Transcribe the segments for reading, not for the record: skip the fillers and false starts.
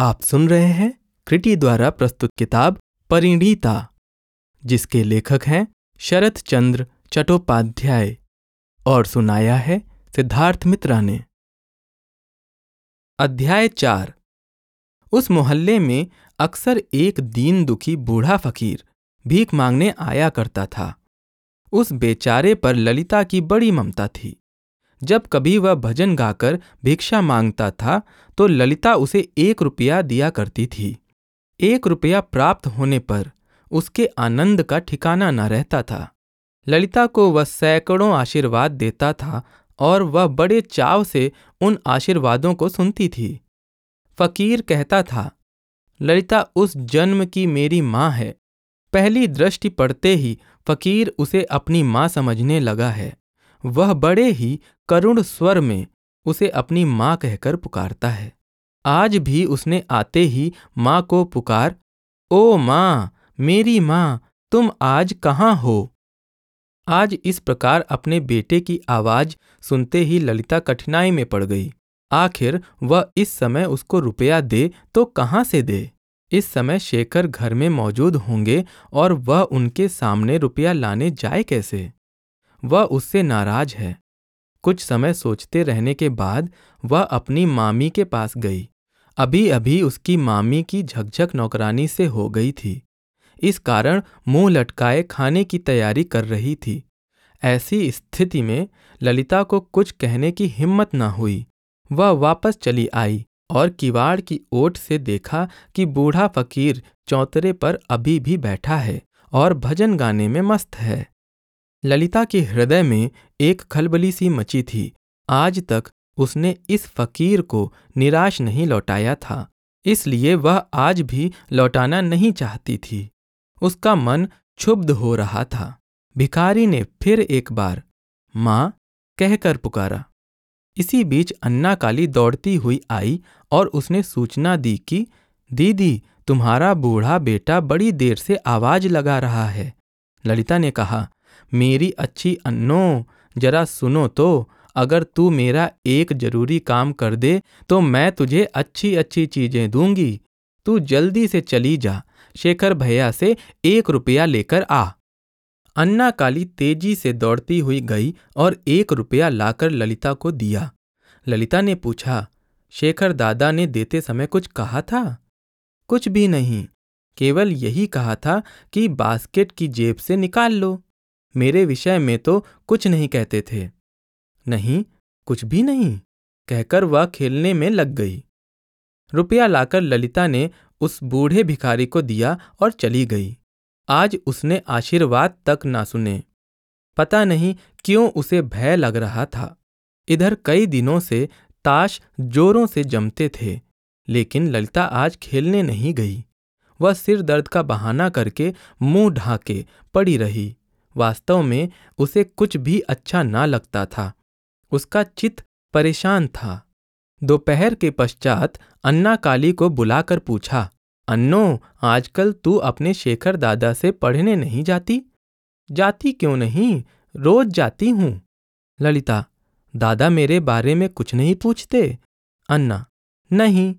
आप सुन रहे हैं कृति द्वारा प्रस्तुत किताब परिणीता, जिसके लेखक हैं शरत चंद्र चट्टोपाध्याय और सुनाया है सिद्धार्थ मित्रा ने। अध्याय 4। उस मोहल्ले में अक्सर एक दीन दुखी बूढ़ा फकीर भीख मांगने आया करता था। उस बेचारे पर ललिता की बड़ी ममता थी। जब कभी वह भजन गाकर भिक्षा मांगता था तो ललिता उसे 1 रुपया दिया करती थी। 1 रुपया प्राप्त होने पर उसके आनंद का ठिकाना न रहता था। ललिता को वह सैकड़ों आशीर्वाद देता था और वह बड़े चाव से उन आशीर्वादों को सुनती थी। फकीर कहता था, ललिता उस जन्म की मेरी माँ है। पहली दृष्टि पड़ते ही फकीर उसे अपनी माँ समझने लगा है। वह बड़े ही करुण स्वर में उसे अपनी माँ कहकर पुकारता है। आज भी उसने आते ही माँ को पुकार, ओ माँ, मेरी माँ, तुम आज कहाँ हो? आज इस प्रकार अपने बेटे की आवाज सुनते ही ललिता कठिनाई में पड़ गई। आखिर वह इस समय उसको रुपया दे तो कहाँ से दे? इस समय शेखर घर में मौजूद होंगे और वह उनके सामने रुपया लाने जाए कैसे? वह उससे नाराज है। कुछ समय सोचते रहने के बाद वह अपनी मामी के पास गई। अभी अभी उसकी मामी की झकझक नौकरानी से हो गई थी। इस कारण मुंह लटकाए खाने की तैयारी कर रही थी। ऐसी स्थिति में ललिता को कुछ कहने की हिम्मत न हुई। वह वापस चली आई और किवाड़ की ओट से देखा कि बूढ़ा फकीर चौतरे पर अभी भी बैठा है और भजन गाने में मस्त है। ललिता के हृदय में एक खलबली सी मची थी। आज तक उसने इस फकीर को निराश नहीं लौटाया था, इसलिए वह आज भी लौटाना नहीं चाहती थी। उसका मन क्षुब्ध हो रहा था। भिखारी ने फिर एक बार माँ कहकर पुकारा। इसी बीच अन्ना काली दौड़ती हुई आई और उसने सूचना दी कि दीदी, तुम्हारा बूढ़ा बेटा बड़ी देर से आवाज लगा रहा है। ललिता ने कहा, मेरी अच्छी अन्नो, जरा सुनो तो, अगर तू मेरा एक जरूरी काम कर दे तो मैं तुझे अच्छी अच्छी चीजें दूंगी। तू जल्दी से चली जा, शेखर भैया से 1 रुपया लेकर आ। अन्ना काली तेजी से दौड़ती हुई गई और 1 रुपया लाकर ललिता को दिया। ललिता ने पूछा, शेखर दादा ने देते समय कुछ कहा था? कुछ भी नहीं, केवल यही कहा था कि बास्केट की जेब से निकाल लो। मेरे विषय में तो कुछ नहीं कहते थे। नहीं, कुछ भी नहीं, कहकर वह खेलने में लग गई। रुपया लाकर ललिता ने उस बूढ़े भिखारी को दिया और चली गई। आज उसने आशीर्वाद तक ना सुने। पता नहीं क्यों उसे भय लग रहा था। इधर कई दिनों से ताश जोरों से जमते थे, लेकिन ललिता आज खेलने नहीं गई। वह सिर दर्द का बहाना करके मुंह ढाके पड़ी रही। वास्तव में उसे कुछ भी अच्छा ना लगता था। उसका चित्त परेशान था। दोपहर के पश्चात अन्ना काली को बुलाकर पूछा, अन्नो, आजकल तू अपने शेखर दादा से पढ़ने नहीं जाती? जाती क्यों नहीं, रोज जाती हूँ। ललिता, दादा मेरे बारे में कुछ नहीं पूछते? अन्ना, नहीं।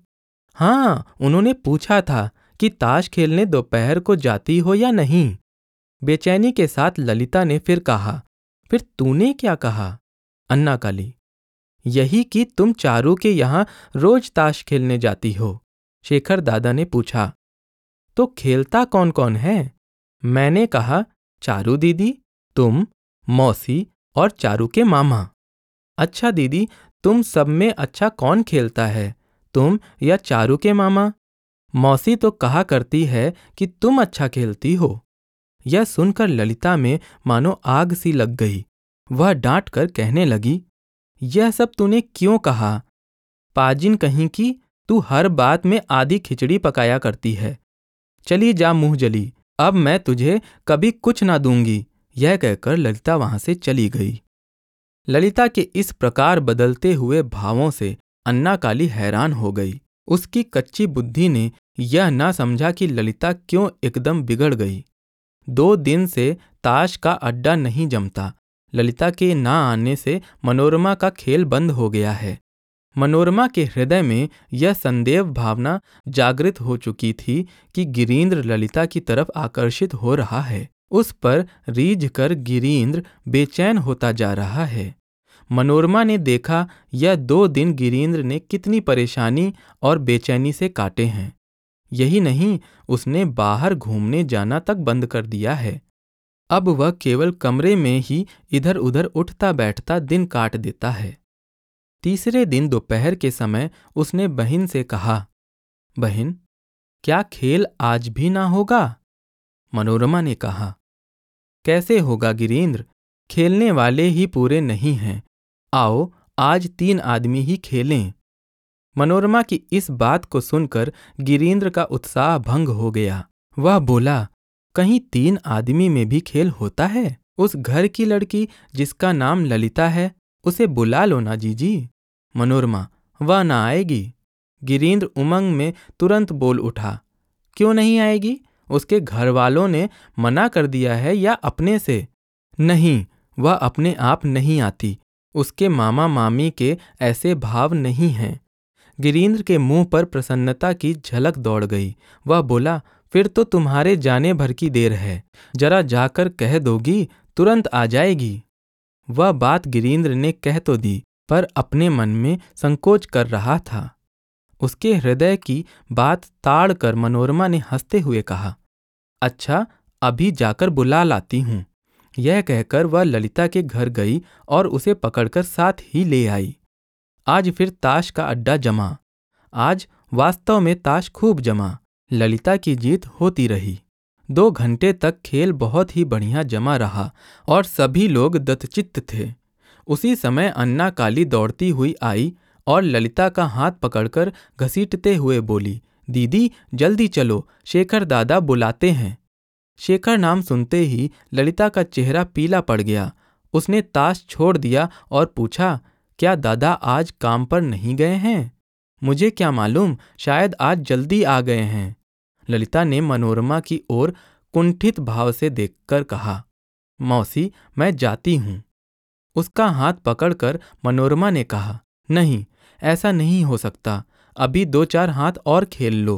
हाँ, उन्होंने पूछा था कि ताश खेलने दोपहर को जाती हो या नहीं। बेचैनी के साथ ललिता ने फिर कहा, फिर तूने क्या कहा? अन्ना काली, यही कि तुम चारू के यहाँ रोज ताश खेलने जाती हो। शेखर दादा ने पूछा, तो खेलता कौन कौन है? मैंने कहा, चारू दीदी, तुम, मौसी और चारू के मामा। अच्छा दीदी, तुम सब में अच्छा कौन खेलता है, तुम या चारू के मामा? मौसी तो कहा करती है कि तुम अच्छा खेलती हो। यह सुनकर ललिता में मानो आग सी लग गई। वह डांट कर कहने लगी, यह सब तूने क्यों कहा? पाजिन कहीं की, तू हर बात में आधी खिचड़ी पकाया करती है। चली जा मुंह जली, अब मैं तुझे कभी कुछ ना दूंगी। यह कहकर ललिता वहां से चली गई। ललिता के इस प्रकार बदलते हुए भावों से अन्ना काली हैरान हो गई। उसकी कच्ची बुद्धि ने यह ना समझा कि ललिता क्यों एकदम बिगड़ गई। 2 दिन से ताश का अड्डा नहीं जमता। ललिता के ना आने से मनोरमा का खेल बंद हो गया है। मनोरमा के हृदय में यह संदेह भावना जागृत हो चुकी थी कि गिरीन्द्र ललिता की तरफ आकर्षित हो रहा है। उस पर रीझ कर गिरीन्द्र बेचैन होता जा रहा है। मनोरमा ने देखा यह 2 दिन गिरीन्द्र ने कितनी परेशानी और बेचैनी से काटे हैं। यही नहीं, उसने बाहर घूमने जाना तक बंद कर दिया है। अब वह केवल कमरे में ही इधर उधर उठता बैठता दिन काट देता है। तीसरे दिन दोपहर के समय उसने बहन से कहा, बहन, क्या खेल आज भी ना होगा? मनोरमा ने कहा, कैसे होगा गिरीन्द्र, खेलने वाले ही पूरे नहीं हैं। आओ आज 3 आदमी ही खेलें। मनोरमा की इस बात को सुनकर गिरीन्द्र का उत्साह भंग हो गया। वह बोला, कहीं 3 आदमी में भी खेल होता है? उस घर की लड़की जिसका नाम ललिता है, उसे बुला लो ना जीजी। मनोरमा, वह ना आएगी। गिरीन्द्र उमंग में तुरंत बोल उठा, क्यों नहीं आएगी? उसके घर वालों ने मना कर दिया है या अपने से? नहीं, वह अपने आप नहीं आती। उसके मामा मामी के ऐसे भाव नहीं हैं। गिरीन्द्र के मुंह पर प्रसन्नता की झलक दौड़ गई। वह बोला, फिर तो तुम्हारे जाने भर की देर है। जरा जाकर कह दोगी, तुरंत आ जाएगी। वह बात गिरीन्द्र ने कह तो दी, पर अपने मन में संकोच कर रहा था। उसके हृदय की बात ताड़ कर मनोरमा ने हंसते हुए कहा, अच्छा, अभी जाकर बुला लाती हूँ। यह कहकर वह ललिता के घर गई और उसे पकड़कर साथ ही ले आई। आज फिर ताश का अड्डा जमा। आज वास्तव में ताश खूब जमा। ललिता की जीत होती रही। 2 घंटे तक खेल बहुत ही बढ़िया जमा रहा और सभी लोग दत्तचित्त थे। उसी समय अन्ना काली दौड़ती हुई आई और ललिता का हाथ पकड़कर घसीटते हुए बोली, दीदी जल्दी चलो, शेखर दादा बुलाते हैं। शेखर नाम सुनते ही ललिता का चेहरा पीला पड़ गया। उसने ताश छोड़ दिया और पूछा, क्या दादा आज काम पर नहीं गए हैं? मुझे क्या मालूम, शायद आज जल्दी आ गए हैं। ललिता ने मनोरमा की ओर कुंठित भाव से देखकर कहा, मौसी, मैं जाती हूँ। उसका हाथ पकड़कर मनोरमा ने कहा, नहीं, ऐसा नहीं हो सकता, अभी 2-4 हाथ और खेल लो।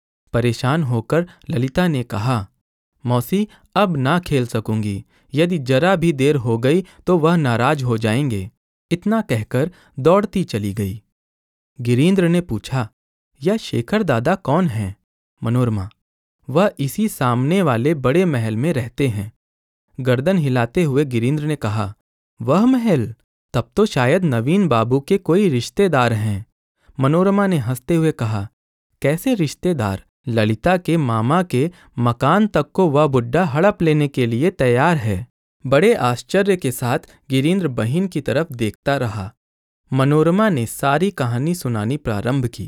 परेशान होकर ललिता ने कहा, मौसी, अब ना खेल सकूंगी। यदि जरा भी देर हो गई तो वह नाराज हो जाएंगे। इतना कहकर दौड़ती चली गई। गिरीन्द्र ने पूछा, यह शेखर दादा कौन हैं? मनोरमा, वह इसी सामने वाले बड़े महल में रहते हैं। गर्दन हिलाते हुए गिरीन्द्र ने कहा, वह महल? तब तो शायद नवीन बाबू के कोई रिश्तेदार हैं। मनोरमा ने हंसते हुए कहा, कैसे रिश्तेदार? ललिता के मामा के मकान तक को वह बुड्ढा हड़प लेने के लिए तैयार है। बड़े आश्चर्य के साथ गिरीन्द्र बहन की तरफ देखता रहा। मनोरमा ने सारी कहानी सुनानी प्रारंभ की।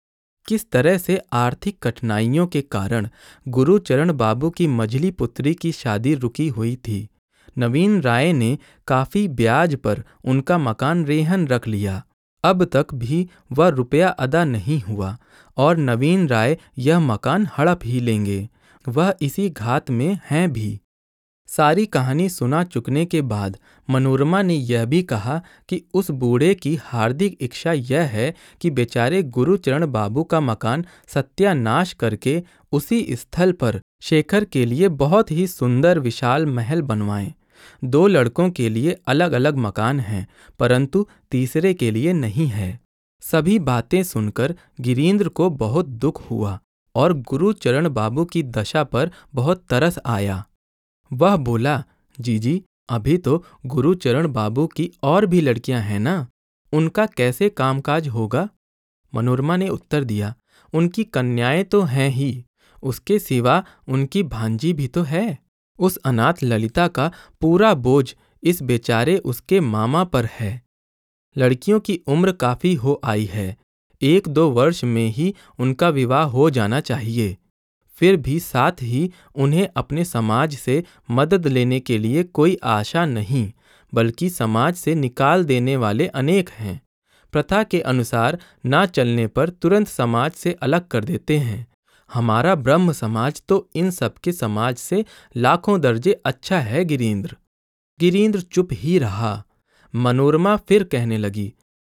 किस तरह से आर्थिक कठिनाइयों के कारण गुरुचरण बाबू की मझली पुत्री की शादी रुकी हुई थी। नवीन राय ने काफी ब्याज पर उनका मकान रेहन रख लिया। अब तक भी वह रुपया अदा नहीं हुआ और नवीन राय यह मकान हड़प ही लेंगे। वह इसी घात में हैं भी। सारी कहानी सुना चुकने के बाद मनोरमा ने यह भी कहा कि उस बूढ़े की हार्दिक इच्छा यह है कि बेचारे गुरुचरण बाबू का मकान सत्यानाश करके उसी स्थल पर शेखर के लिए बहुत ही सुंदर विशाल महल बनवाएं। 2 लड़कों के लिए अलग अलग मकान हैं, परंतु तीसरे के लिए नहीं है। सभी बातें सुनकर गिरीन्द्र को बहुत दुख हुआ और गुरुचरण बाबू की दशा पर बहुत तरस आया। वह बोला, जीजी, अभी तो गुरुचरण बाबू की और भी लड़कियां हैं ना, उनका कैसे कामकाज होगा? मनोरमा ने उत्तर दिया, उनकी कन्याएं तो हैं ही, उसके सिवा उनकी भांजी भी तो है। उस अनाथ ललिता का पूरा बोझ इस बेचारे उसके मामा पर है। लड़कियों की उम्र काफी हो आई है, 1-2 वर्ष में ही उनका विवाह हो जाना चाहिए। फिर भी साथ ही उन्हें अपने समाज से मदद लेने के लिए कोई आशा नहीं, बल्कि समाज से निकाल देने वाले अनेक हैं। प्रथा के अनुसार ना चलने पर तुरंत समाज से अलग कर देते हैं। हमारा ब्रह्म समाज तो इन सब के समाज से लाखों दर्जे अच्छा है गिरीन्द्र। गिरीन्द्र चुप ही रहा। मनोरमा फिर कहने लगी,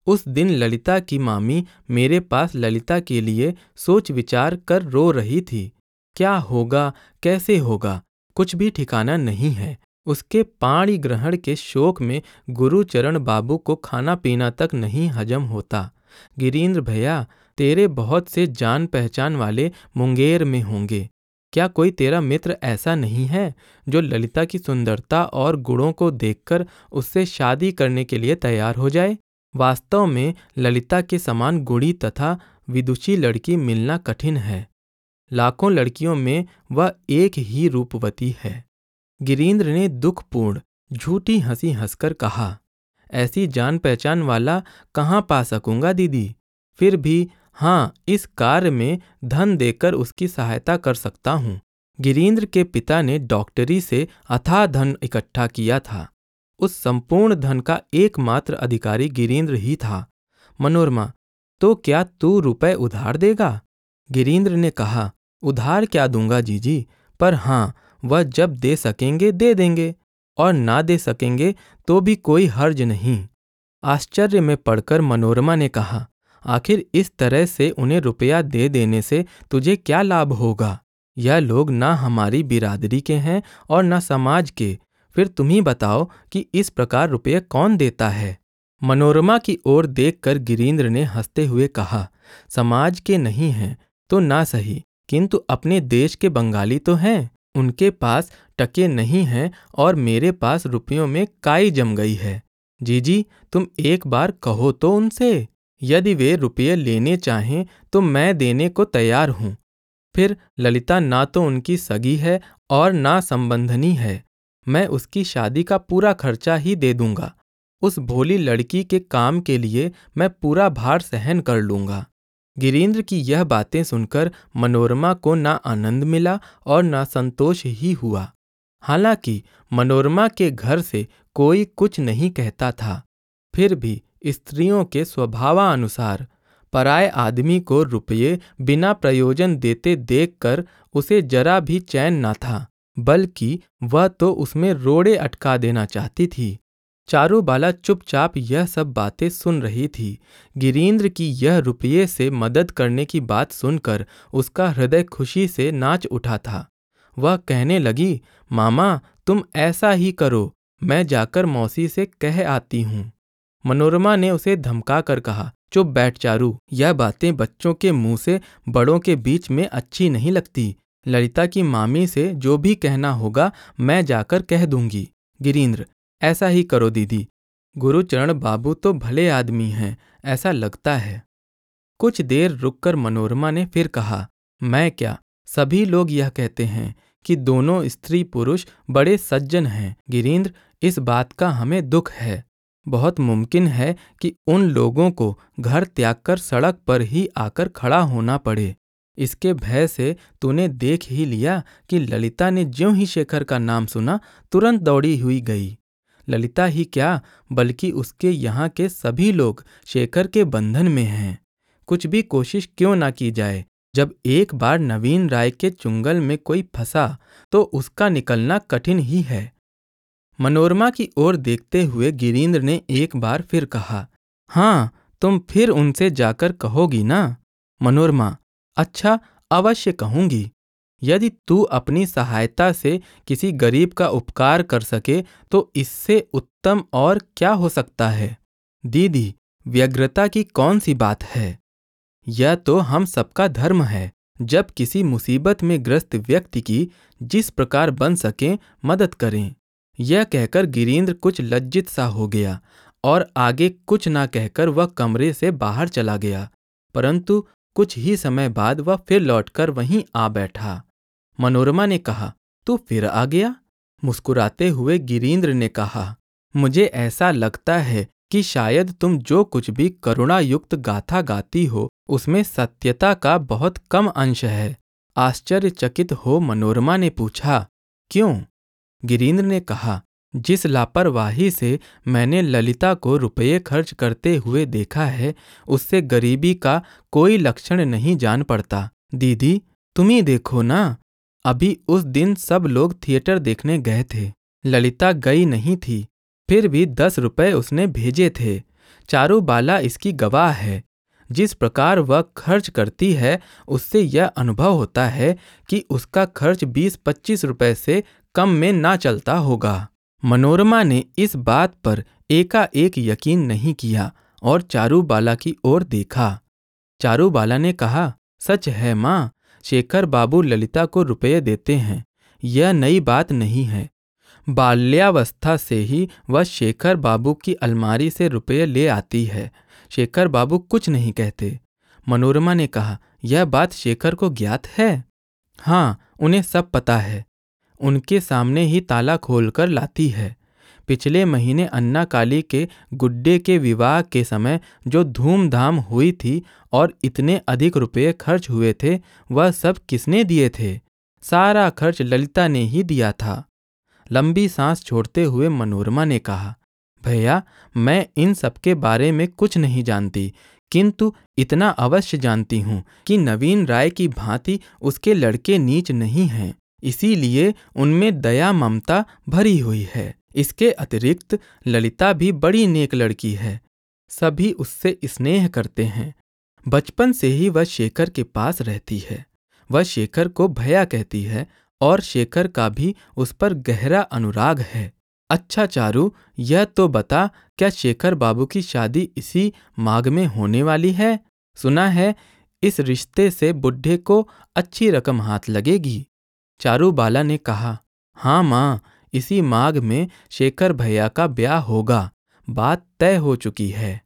उस दिन ललिता की मामी मेरे पास ललिता के लिए सोच विचार कर रो रही थी। क्या होगा, कैसे होगा, कुछ भी ठिकाना नहीं है। उसके पाणी ग्रहण के शोक में गुरुचरण बाबू को खाना पीना तक नहीं हजम होता। गिरीन्द्र भैया, तेरे बहुत से जान पहचान वाले मुंगेर में होंगे। क्या कोई तेरा मित्र ऐसा नहीं है जो ललिता की सुंदरता और गुणों को देखकर उससे शादी करने के लिए तैयार हो जाए? वास्तव में ललिता के समान गुणी तथा विदुषी लड़की मिलना कठिन है। लाखों लड़कियों में वह एक ही रूपवती है। गिरीन्द्र ने दुखपूर्ण झूठी हंसी हंसकर कहा, ऐसी जान पहचान वाला कहाँ पा सकूंगा दीदी। फिर भी हाँ, इस कार्य में धन देकर उसकी सहायता कर सकता हूँ। गिरीन्द्र के पिता ने डॉक्टरी से अथाह धन इकट्ठा किया था। उस संपूर्ण धन का एकमात्र अधिकारी गिरीन्द्र ही था। मनोरमा, तो क्या तू रुपए उधार देगा? गिरीन्द्र ने कहा, उधार क्या दूंगा जीजी, पर हाँ, वह जब दे सकेंगे दे देंगे, और ना दे सकेंगे तो भी कोई हर्ज नहीं। आश्चर्य में पड़कर मनोरमा ने कहा, आखिर इस तरह से उन्हें रुपया दे देने से तुझे क्या लाभ होगा? यह लोग ना हमारी बिरादरी के हैं और ना समाज के। फिर तुम ही बताओ कि इस प्रकार रुपये कौन देता है? मनोरमा की ओर देखकर गिरीन्द्र ने हंसते हुए कहा, समाज के नहीं हैं तो ना सही, किंतु अपने देश के बंगाली तो हैं। उनके पास टके नहीं हैं और मेरे पास रुपयों में काई जम गई है। जीजी, तुम एक बार कहो तो उनसे। यदि वे रुपये लेने चाहें तो मैं देने को तैयार हूँ। फिर ललिता ना तो उनकी सगी है और ना संबंधनी है। मैं उसकी शादी का पूरा खर्चा ही दे दूंगा। उस भोली लड़की के काम के लिए मैं पूरा भार सहन कर लूंगा। गिरीन्द्र की यह बातें सुनकर मनोरमा को ना आनंद मिला और ना संतोष ही हुआ। हालांकि मनोरमा के घर से कोई कुछ नहीं कहता था, फिर भी स्त्रियों के स्वभावानुसार पराये आदमी को रुपये बिना प्रयोजन देते देखकर उसे जरा भी चैन न था, बल्कि वह तो उसमें रोड़े अटका देना चाहती थी। चारूबाला चुपचाप यह सब बातें सुन रही थी। गिरीन्द्र की यह रुपये से मदद करने की बात सुनकर उसका हृदय खुशी से नाच उठा था। वह कहने लगी, मामा तुम ऐसा ही करो, मैं जाकर मौसी से कह आती हूँ। मनोरमा ने उसे धमका कर कहा, चुप बैठ चारू, यह बातें बच्चों के मुंह से बड़ों के बीच में अच्छी नहीं लगती। ललिता की मामी से जो भी कहना होगा मैं जाकर कह दूंगी। गिरीन्द्र, ऐसा ही करो दीदी। गुरुचरण बाबू तो भले आदमी हैं, ऐसा लगता है। कुछ देर रुककर मनोरमा ने फिर कहा, मैं क्या, सभी लोग यह कहते हैं कि दोनों स्त्री पुरुष बड़े सज्जन हैं। गिरीन्द्र, इस बात का हमें दुख है। बहुत मुमकिन है कि उन लोगों को घर त्यागकर सड़क पर ही आकर खड़ा होना पड़े। इसके भय से तूने देख ही लिया कि ललिता ने ज्यों ही शेखर का नाम सुना तुरंत दौड़ी हुई गई। ललिता ही क्या, बल्कि उसके यहाँ के सभी लोग शेखर के बंधन में हैं। कुछ भी कोशिश क्यों ना की जाए, जब एक बार नवीन राय के चुंगल में कोई फंसा तो उसका निकलना कठिन ही है। मनोरमा की ओर देखते हुए गिरीन्द्र ने एक बार फिर कहा, हाँ, तुम फिर उनसे जाकर कहोगी ना? मनोरमा, अच्छा, अवश्य कहूंगी। यदि तू अपनी सहायता से किसी गरीब का उपकार कर सके तो इससे उत्तम और क्या हो सकता है? दीदी, व्यग्रता की कौन सी बात है? यह तो हम सबका धर्म है। जब किसी मुसीबत में ग्रस्त व्यक्ति की जिस प्रकार बन सके मदद करें। यह कहकर गिरीन्द्र कुछ लज्जित सा हो गया और आगे कुछ ना कहकर वह कमरे से बाहर चला गया। परंतु कुछ ही समय बाद वह फिर लौटकर वहीं आ बैठा। मनोरमा ने कहा, तू फिर आ गया? मुस्कुराते हुए गिरीन्द्र ने कहा, मुझे ऐसा लगता है कि शायद तुम जो कुछ भी करुणायुक्त गाथा गाती हो उसमें सत्यता का बहुत कम अंश है। आश्चर्यचकित हो मनोरमा ने पूछा, क्यों? गिरीन्द्र ने कहा, जिस लापरवाही से मैंने ललिता को रुपये खर्च करते हुए देखा है उससे गरीबी का कोई लक्षण नहीं जान पड़ता। दीदी, तुम ही देखो ना, अभी उस दिन सब लोग थिएटर देखने गए थे। ललिता गई नहीं थी, फिर भी 10 रुपये उसने भेजे थे। चारूबाला इसकी गवाह है। जिस प्रकार वह खर्च करती है उससे यह अनुभव होता है कि उसका खर्च 20-25 रुपए से कम में ना चलता होगा। मनोरमा ने इस बात पर एकाएक यकीन नहीं किया और चारूबाला की ओर देखा। चारूबाला ने कहा, सच है माँ, शेखर बाबू ललिता को रुपये देते हैं। यह नई बात नहीं है। बाल्यावस्था से ही वह शेखर बाबू की अलमारी से रुपये ले आती है। शेखर बाबू कुछ नहीं कहते। मनोरमा ने कहा, यह बात शेखर को ज्ञात है? हाँ, उन्हें सब पता है। उनके सामने ही ताला खोलकर लाती है। पिछले महीने अन्ना काली के गुड्डे के विवाह के समय जो धूमधाम हुई थी और इतने अधिक रुपये खर्च हुए थे, वह सब किसने दिए थे? सारा खर्च ललिता ने ही दिया था। लंबी सांस छोड़ते हुए मनोरमा ने कहा, भैया, मैं इन सब के बारे में कुछ नहीं जानती, किंतु इतना अवश्य जानती हूँ कि नवीन राय की भांति उसके लड़के नीच नहीं हैं। इसीलिए उनमें दया ममता भरी हुई है। इसके अतिरिक्त ललिता भी बड़ी नेक लड़की है। सभी उससे स्नेह करते हैं। बचपन से ही वह शेखर के पास रहती है। वह शेखर को भैया कहती है और शेखर का भी उस पर गहरा अनुराग है। अच्छा चारू, यह तो बता, क्या शेखर बाबू की शादी इसी माघ में होने वाली है? सुना है इस रिश्ते से बुढ़े को अच्छी रकम हाथ लगेगी। चारूबाला ने कहा, हाँ माँ, इसी माघ में शेखर भैया का ब्याह होगा। बात तय हो चुकी है।